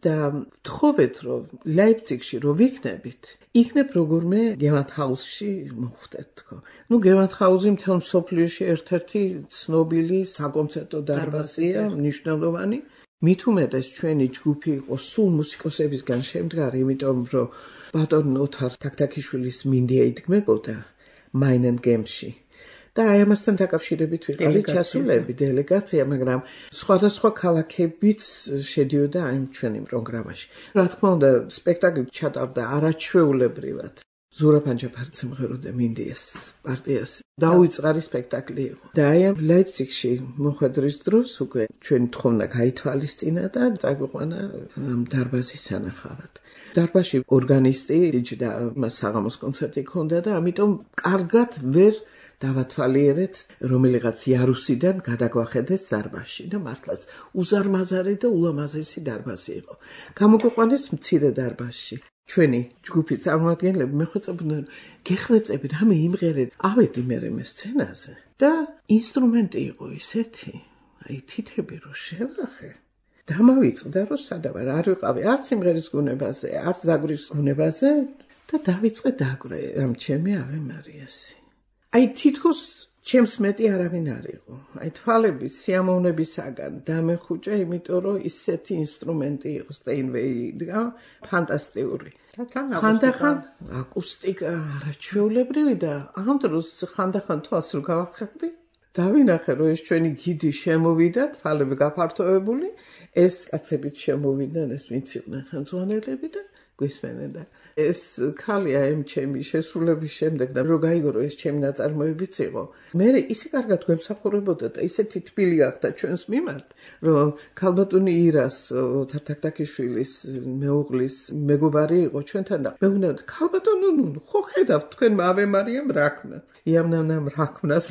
და ვთხოვეთ, რომ ლაიფციგში რო ვიქნებით, იქნებ როგორმე გევანდჰაუსში მოხვდეთ თქო. ნუ გევანდჰაუსი მთელ მსოფლიოში ერთ-ერთი ცნობილი საკონცერტო დარბაზია, მნიშვნელოვანი. მით უმეტეს ჩვენი ჯგუფი იყო სულ მუსიკოსებისგან შემდგარი, იმიტომ რომ ბატონ ოთარ თაქთაქიშვილის მინდია იდგმებოდა მაინენ გემში. და აი ამასთან დაკავშირებით ვიყავით ჩასულები დელეგაცია, მაგრამ სხვადასხვა ქალაქებიც შედიოდა ამ ჩვენი პროგრამაში. რა თქმა უნდა, სპექტაკლი ჩატარდა არაჩვეულებრივად. ზურაბ ანჯაფარიძე მღეროდა მინდიას პარტიას. დაუვიწყარი სპექტაკლი იყო. და აი ამ ლაიფციგში მოხვედრის დროს უკვე ჩვენი თხოვნა გაითვალისწინა და წაგვიყვანა ამ დარბაზის სანახავად. დარბაზში ორგანისტი იჯდა, მას საღამოს კონცერტი ჰქონდა და ამიტომ კარგად ვერ დავათვალიერეთ, რომელიღაც იარუსიდან გადაგვახედეს დარბაზში და მართლაც უზარმაზარი და ულამაზესი დარბაზი იყო. გამოგვიყვანეს მცირე დარბაზში. ჩვენი ჯგუფის წარმომადგენლები მეხვეწებოდნენ, გეხვეწებით, რამე იმღერეთ, ავედი მერე მე სცენაზე და ინსტრუმენტი იყო ისეთი, აი თითები რო შევახე. დამავიწყდა რომ სადავარ არ ვიყავი არც იმღერის გუნებაზე, არც დაგვრიის გუნებაზე და დავიწყე დაგვრე ამ ჩემი ავე მარიასი. აი თითქოს ჩემს მეტი არავინ არ იყო. აი თვალები სიამოვნებისაგან დამეხუჭა, იმიტომ რომ ისეთი ინსტრუმენტი იყო სტეინვეი და ფანტასტიკური. ხანდახან აკუსტიკა არაჩვეულებრივი და ამ დროს ხანდახან თვალს რო გავახებდი, დავინახე რომ ეს ჩვენი გიდი შემოვიდა, თვალები გაფართოებული, ეს კაცებიც შემოვიდნენ, ეს ვინც იყვნენ ხელმძღვანელები და გვისმენენ და ეს ქალია ამ ჩემი შესრულების შემდეგ და რო გაიგო ეს ჩემი ნაწარმოებიც იყო. მე ისე კარგად გვემსახურებოდა და ისეთი თბილი ახდა ჩვენს მიმართ, რომ ქალბატონი ირას ოთარ თაქთაქიშვილის მეუღლის მეგობარი იყო ჩვენთან და მე ვუნდათ ქალბატონო ნუ ხო ხედავთ თქვენ ავე მარიამ რაქნა. იამნანამ რაქნას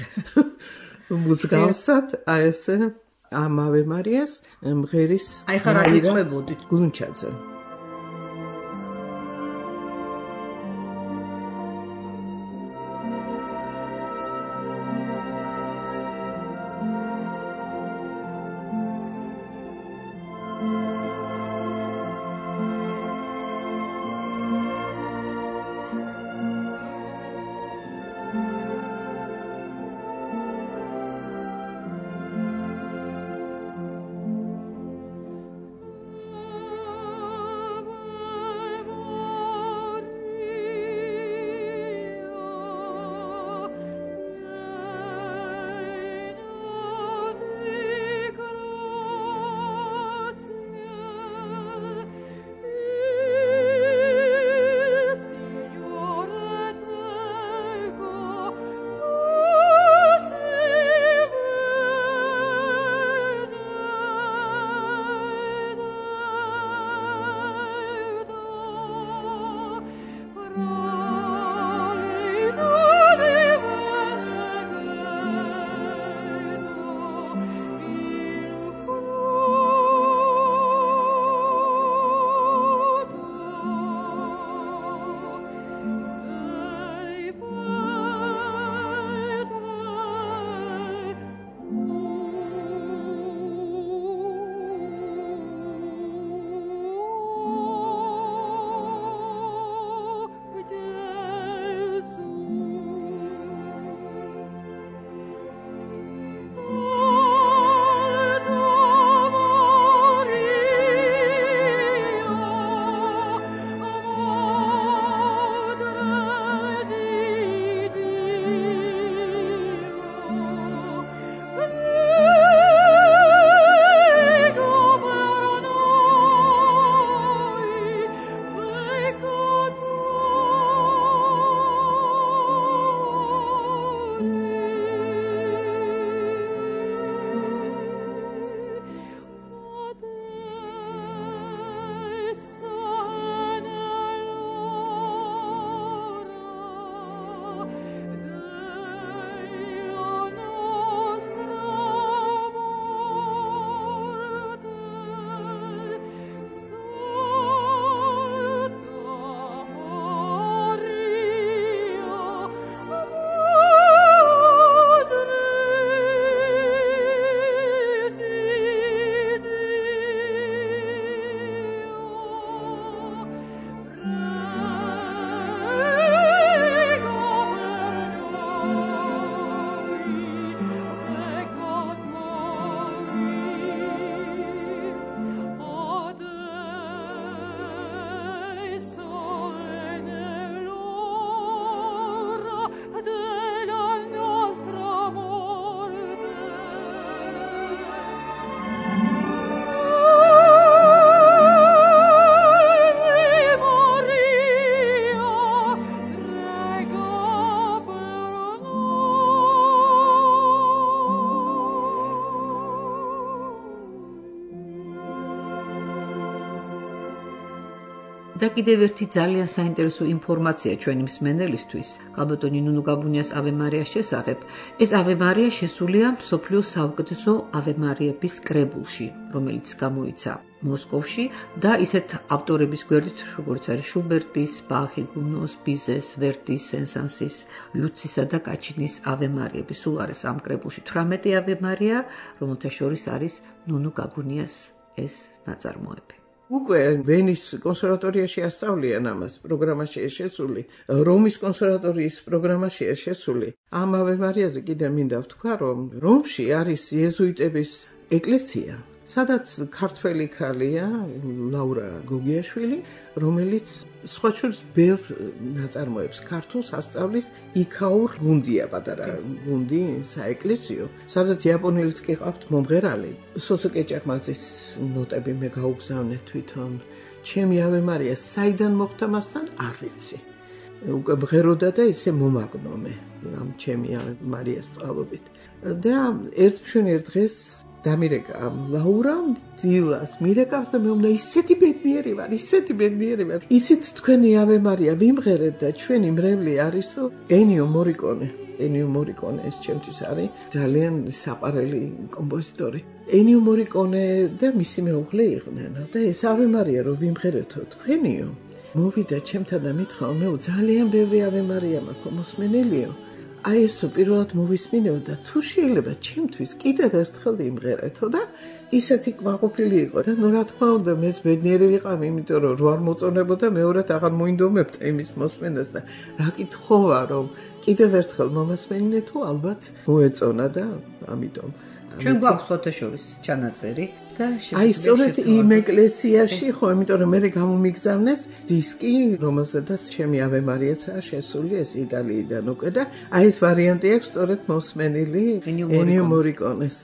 მუსგავსად აი ესე ამ ავე მარიას მღერის აი ხარ აღიწყებოდით გულუნჩაძე. და კიდევ ერთი ძალიან საინტერესო ინფორმაცია ჩვენი მსმენელისთვის კალბატონი ნუნუ გაბუნიას ავე მარიას შესახებ. ეს ავე მარია შესულია მსოფლიოს საუკეთესო ავე მარიების კრებულში, რომელიც გამოიცა მოსკოვში და ისეთ ავტორების გვერდით, როგორც არის შუბერტის, ბახი, გუნოს, ბიზეს, ვერდის, სენ-სანსის, ლუცისა და კაჩინის ავე მარიები. სულ არის ამ კრებულში თვრამეტი ავე მარია, რომელთა შორის არის ნუნუ გაბუნიას ეს ნაწარმოები. უკვე ვენის კონსერვატორიაში ასწავლიან ამას, პროგრამაშია შესული, რომის კონსერვატორიის პროგრამაშია შესული. ამ ავე მარიაზე კიდე მინდა ვთქვა, რომ რომში არის იეზუიტების ეკლესია, სადაც ქართველი ქალია ლაურა გოგიაშვილი, რომელიც სხვა შორის ბევრ ნაწარმოებს ქართულს ასწავლის. იქაურ გუნდია, პატარა გუნდი საეკლესიო, სადაც იაპონელიც კი ყავთ მომღერალი. სოსო კეჭაყმაძის ნოტები მე გაუგზავნე თვითონ. ჩემი ავე მარია საიდან მოხდა მასთან არ ვიცი. უკვე მღეროდა და ისე მომაგნომე ამ ჩემი ავე მარიას წყალობით. და ერთ მშვენიერ დღეს დამირეკა ამ ლაურამ დილას მირეკავს და მეუბნა ისეთი ბედნიერი ვარ, ისეთი ბედნიერი ვარ. იცით თქვენი ავე მარია ვიმღერეთ და ჩვენი მრევლი არისო ენიო მორიკონე. ენიო მორიკონე ეს ჩემთვის არის ძალიან საყვარელი კომპოზიტორი. ენიო მორიკონე და მისი მეუღლე იყვნენ და ეს ავე მარია რომ ვიმღერეთო თქვენიო. მოვიდა ჩემთან და მითხრა მე ძალიან ბევრი ავე მარია მაქვს მოსმენელიო. აი ესო პირველად მოვისმინეო და თუ შეიძლება ჩემთვის კიდევ ერთხელ იმღერეთო და ისეთი კმაყოფილი იყო და ნუ რა თქმა უნდა მეც ბედნიერი ვიყავი, იმიტომ რომ რო არ მოწონებოდა მეორედ აღარ მოინდომებდა იმის მოსმენას და რა კითხოვა რომ კიდევ ერთხელ მომასმენინეთო ალბათ მოეწონა და ამიტომ ჩვენ გვაქვს ფოტოშორის ჩანაწერი და აი სწორედ იმ ეკლესიაში ხო, იმიტომ რომ მე გამომიგზავნეს დისკი, რომელზედაც ჩემი ავე მარიაცაა შესული ეს იტალიიდან უკვე და აი ეს ვარიანტი აქვს სწორედ მოსმენილი ენიო მორიკონეს.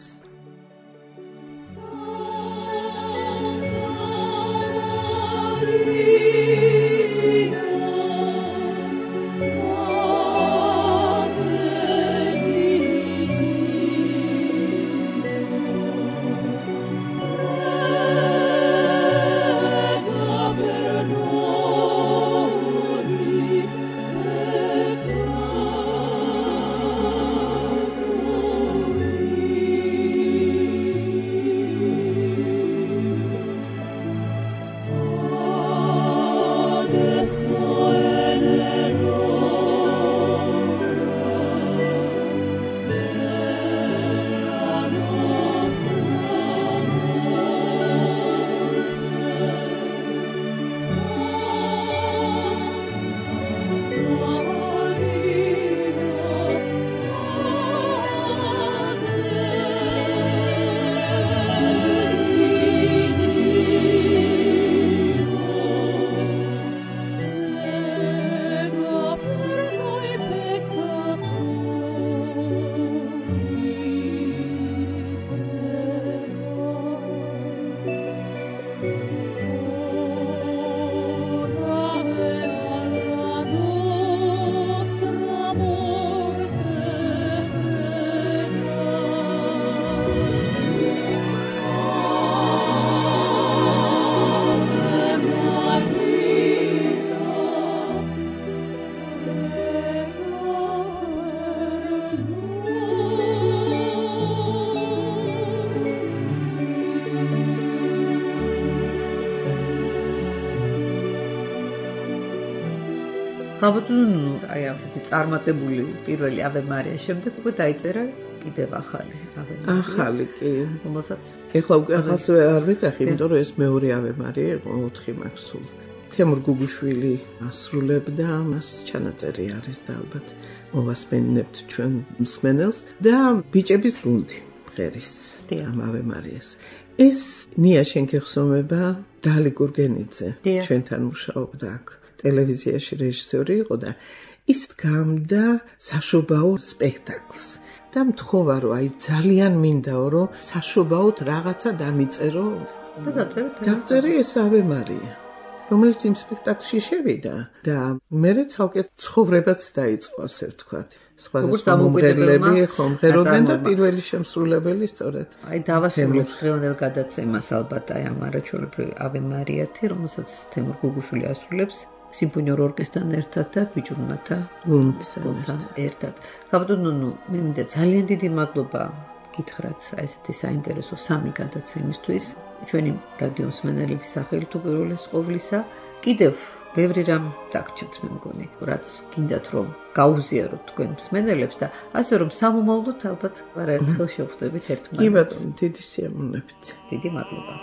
გაბატონო, აი ასეთი წარმატებული პირველი ავე მარიას შემდეგ უკვე დაიწერა კიდევ ახალი ავე მარია. ახალი კი, რომელსაც ეხლა უკვე ახალს არ ვეძახი, იმიტომ რომ ეს მეორე ავე მარია იყო, ოთხი მაქვს სულ. თემურ გუგუშვილი ასრულებდა მას, ჩანაწერი არის და ალბათ მოვასმენინებთ ჩვენ მსმენელს და ბიჭების გუნდი ღერის ამ ავე მარიას. ეს ნია შენ გეხსოვნება დალი გურგენიძე, ჩვენთან მუშაობდა აქ. ტელევიზიაში რეჟისორი იყო და ის დგამდა საშობაო სპექტაკლს და მთხოვა რომ აი ძალიან მინდაო რომ საშობაოდ რაღაცა დამიწერო და დაწერა ეს ავე მარია რომელიც იმ სპექტაკლში შევიდა და მე ცალკე ცხოვრებაც დაიწყო, ასე ვთქვათ. სხვადასხვა მომღერლები ხომღეროდნენ და პირველი შემსრულებელი სწორედ. აი დავასრულებ დღევანდელ გადაცემას ალბათ აი ამ არაჩვეულებრივ ავე მარიათი, რომელსაც თემურ გუგუშვილი ასრულებს სიმფონიურ ორკესტრთან ერთად და ბიჭუნათა გუნდთან ერთად. გაბატონო, მე მინდა ძალიან დიდი მადლობა გითხრათ აი ესეთი საინტერესო სამი გადაცემისთვის. ჩვენი რადიო მსმენელების სახელით უპირველეს ყოვლისა, კიდევ ბევრი რამ დაგჭირთ მე მგონი, რაც გინდათ რომ გაუზიაროთ თქვენ მსმენელებს და ასე რომ სამომავლოდ ალბათ არაერთხელ შევხვდებით ერთმანეთს. კი ბატონო, დიდი სიამოვნებით. დიდი მადლობა.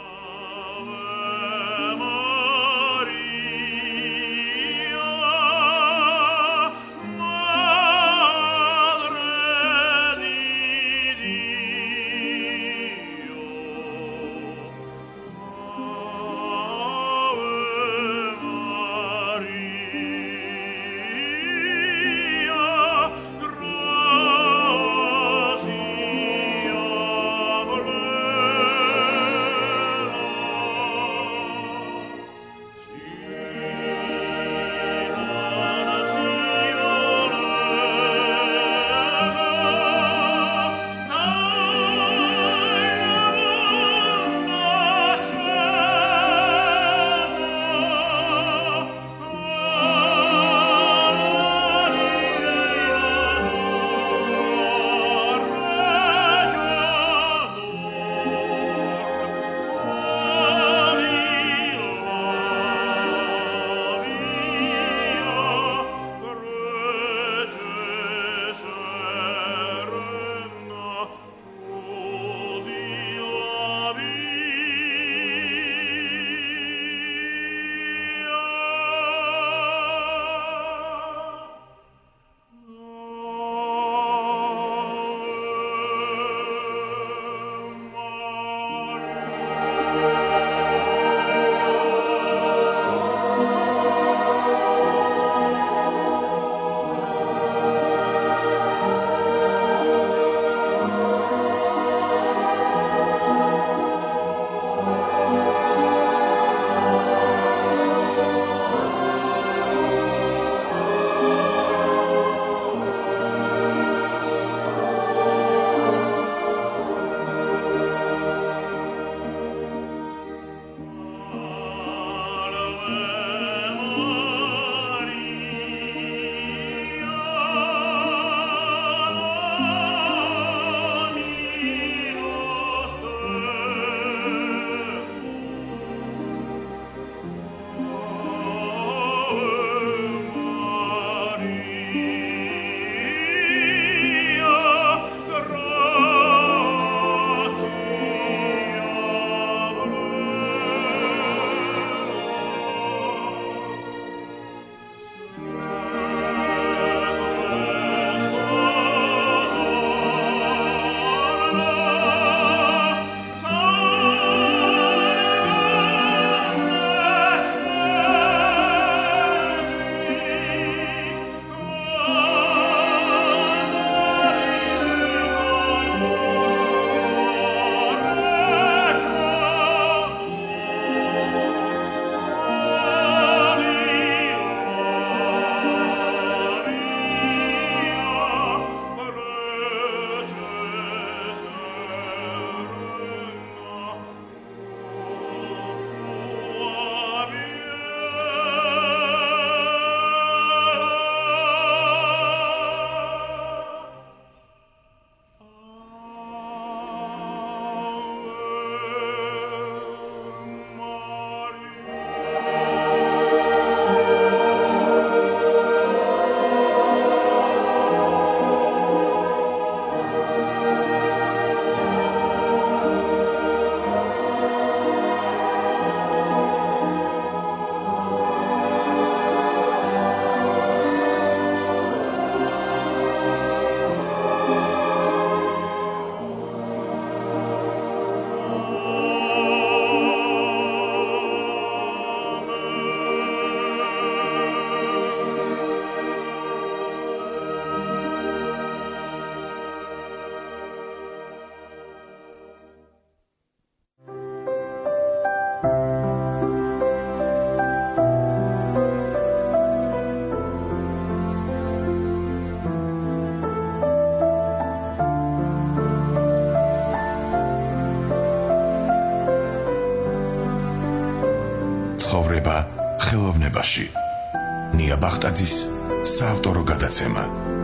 ხელოვნებაში. ნია ბახტაძის საავტორო გადაცემა.